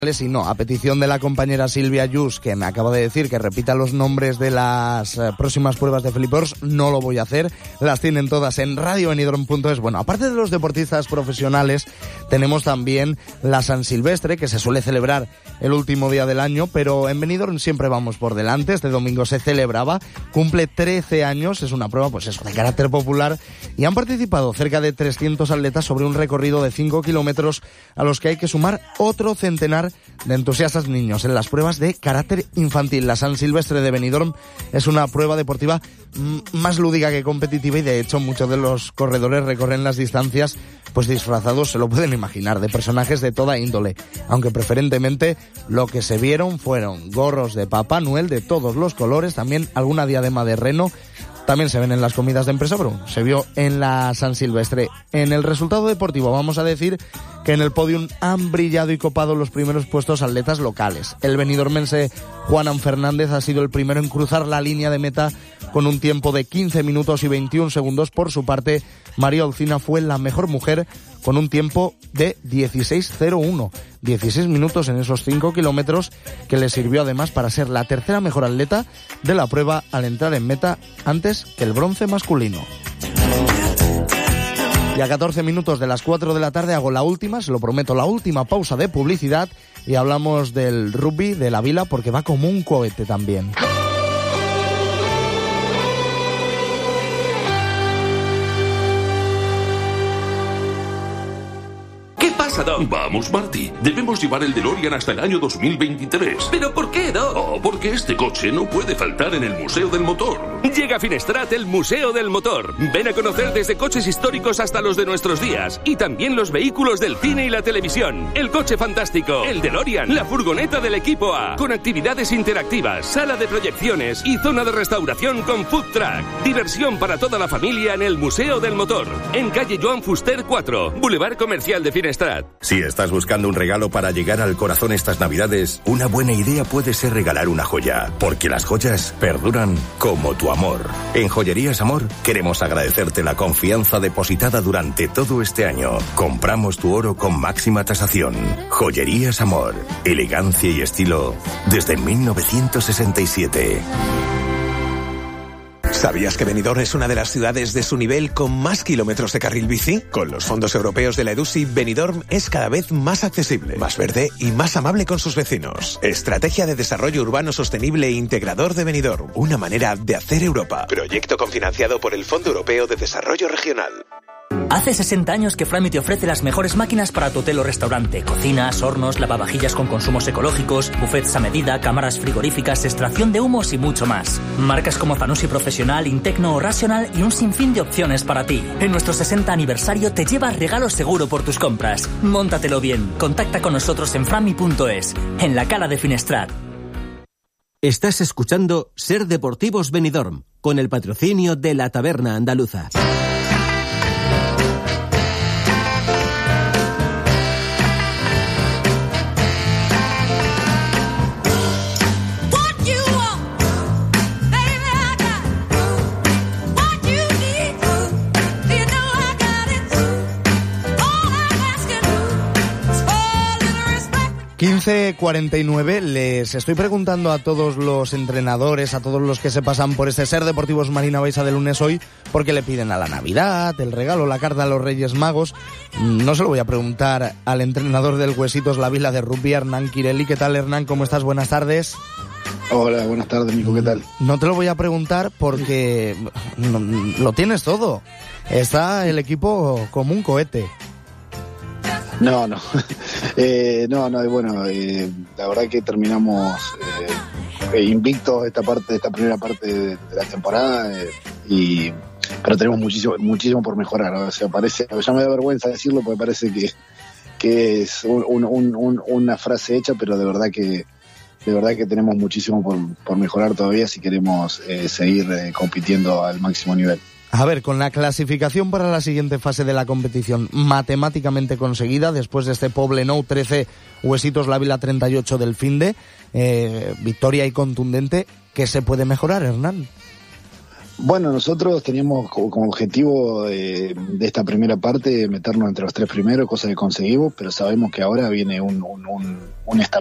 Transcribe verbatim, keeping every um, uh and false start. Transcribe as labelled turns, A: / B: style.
A: Y no, a petición de la compañera Silvia Yus, que me acaba de decir que repita los nombres de las eh, próximas pruebas de Felipe Ors, no lo voy a hacer. Las tienen todas en radio benidorm punto es. Bueno, aparte de los deportistas profesionales, tenemos también la San Silvestre, que se suele celebrar el último día del año, pero en Benidorm siempre vamos por delante. Este domingo se celebraba, cumple trece años, es una prueba, pues eso, de carácter popular, y han participado cerca de trescientos atletas sobre un recorrido de cinco kilómetros, a los que hay que sumar otro centenar de entusiastas niños en las pruebas de carácter infantil. La San Silvestre de Benidorm es una prueba deportiva m- más lúdica que competitiva, y de hecho muchos de los corredores recorren las distancias pues disfrazados, se lo pueden imaginar, de personajes de toda índole, aunque preferentemente lo que se vieron fueron gorros de Papá Noel de todos los colores, también alguna diadema de reno. También se ven en las comidas de empresa, pero se vio en la San Silvestre. En el resultado deportivo vamos a decir que en el podium han brillado y copado los primeros puestos atletas locales. El benidormense Juanan Fernández ha sido el primero en cruzar la línea de meta con un tiempo de quince minutos y veintiún segundos. Por su parte, María Olcina fue la mejor mujer con un tiempo de dieciséis cero uno. dieciséis minutos en esos cinco kilómetros, que le sirvió además para ser la tercera mejor atleta de la prueba al entrar en meta, antes que el bronce masculino. Y a catorce minutos de las cuatro de la tarde hago la última, se lo prometo, la última pausa de publicidad, y hablamos del rugby de la Vila, porque va como un cohete también.
B: Vamos, Marty. Debemos llevar el DeLorean hasta el año dos mil veintitrés.
C: ¿Pero por qué, Doc?
B: Oh, porque este coche no puede faltar en el Museo del Motor.
C: Llega a Finestrat el Museo del Motor. Ven a conocer desde coches históricos hasta los de nuestros días. Y también los vehículos del cine y la televisión. El coche fantástico, el DeLorean, la furgoneta del equipo A. Con actividades interactivas, sala de proyecciones y zona de restauración con food truck. Diversión para toda la familia en el Museo del Motor. En calle Joan Fuster cuatro, Boulevard Comercial de Finestrat.
D: Si estás buscando un regalo para llegar al corazón estas Navidades, una buena idea puede ser regalar una joya, porque las joyas perduran como tu amor. En Joyerías Amor queremos agradecerte la confianza depositada durante todo este año. Compramos tu oro con máxima tasación. Joyerías Amor, elegancia y estilo desde mil novecientos sesenta y siete.
E: ¿Sabías que Benidorm es una de las ciudades de su nivel con más kilómetros de carril bici? Con los fondos europeos de la EDUSI, Benidorm es cada vez más accesible, más verde y más amable con sus vecinos. Estrategia de Desarrollo Urbano Sostenible e Integrador de Benidorm. Una manera de hacer Europa. Proyecto cofinanciado por el Fondo Europeo de Desarrollo Regional.
F: Hace sesenta años que Frami te ofrece las mejores máquinas para tu hotel o restaurante. Cocinas, hornos, lavavajillas con consumos ecológicos, buffets a medida, cámaras frigoríficas, extracción de humos y mucho más. Marcas como Zanussi Profesional, Intecno o Rational y un sinfín de opciones para ti. En nuestro sesenta aniversario te llevas regalo seguro por tus compras. Móntatelo bien. Contacta con nosotros en frami punto es, en la Cala de Finestrat.
G: Estás escuchando Ser Deportivos Benidorm, con el patrocinio de la Taberna Andaluza.
A: quince cuarenta y nueve, les estoy preguntando a todos los entrenadores, a todos los que se pasan por este Ser Deportivos Marina Baixa de lunes hoy, porque le piden a la Navidad, el regalo, la carta a los Reyes Magos. No se lo voy a preguntar al entrenador del Huesitos La Vila de rugby, Hernán Quirelli. ¿Qué tal, Hernán? ¿Cómo estás? Buenas tardes.
H: Hola, buenas tardes, Nico, ¿qué tal?
A: No te lo voy a preguntar porque no, lo tienes todo. Está el equipo como un cohete.
H: No, no, eh, no, no, bueno, eh, la verdad que terminamos eh, invictos esta parte, esta primera parte de, de la temporada, eh, y pero tenemos muchísimo, muchísimo por mejorar, ¿no? O sea, parece, ya me da vergüenza decirlo porque parece que, que es un, un, un, una frase hecha, pero de verdad que, de verdad que tenemos muchísimo por, por mejorar todavía si queremos eh, seguir eh, compitiendo al máximo nivel.
A: A ver, con la clasificación para la siguiente fase de la competición matemáticamente conseguida, después de este Poblenou trece, Huesitos La Vila treinta y ocho del finde, eh, victoria y contundente, ¿qué se puede mejorar, Hernán?
H: Bueno, nosotros teníamos como objetivo eh, de esta primera parte meternos entre los tres primeros, cosa que conseguimos, pero sabemos que ahora viene un, un, un, un